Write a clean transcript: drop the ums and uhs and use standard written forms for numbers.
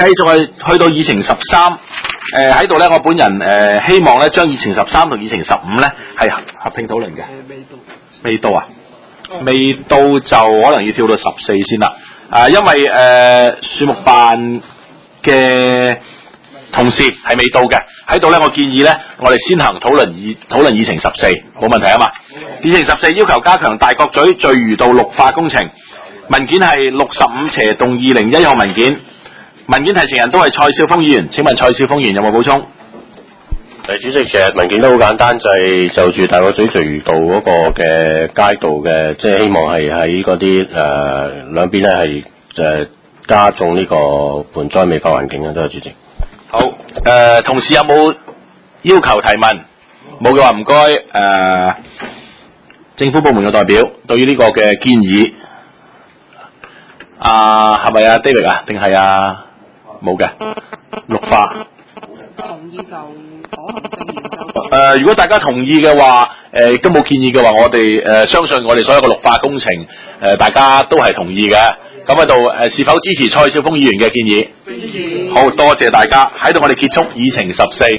繼續去到議程13，喺度咧，我本人希望咧將議程13同議程15咧係合併討論嘅。未到啊？未到就可能要跳到14先啦。因為樹木辦嘅同事係未到嘅，喺度咧，我建議咧，我哋先行討論議程14，冇問題啊嘛。議程14要求加強大角咀聚魚道綠化工程，文件係65/動2011號文件。文件提呈人都係蔡少峰議員，請問蔡少峰議員有冇補充？ 主席，其實文件都好簡單，就係就住大角咀聚魚道嗰個嘅街道嘅，即係希望係喺嗰啲兩邊咧係加種呢個盆栽美化環境嘅，都係主席。 好，同事有冇要求提問？冇嘅話唔該，政府部門嘅代表對於呢個嘅建議，係咪啊 David 啊？定係啊？冇嘅，綠化。 同意就可行性研究。 如果大家同意嘅話，都冇建議嘅話，我哋相信我哋所有嘅綠化工程，大家都係同意嘅。咁喺度是否支持蔡少峰議員嘅建議？支持。好多謝大家，喺度我哋結束議程14。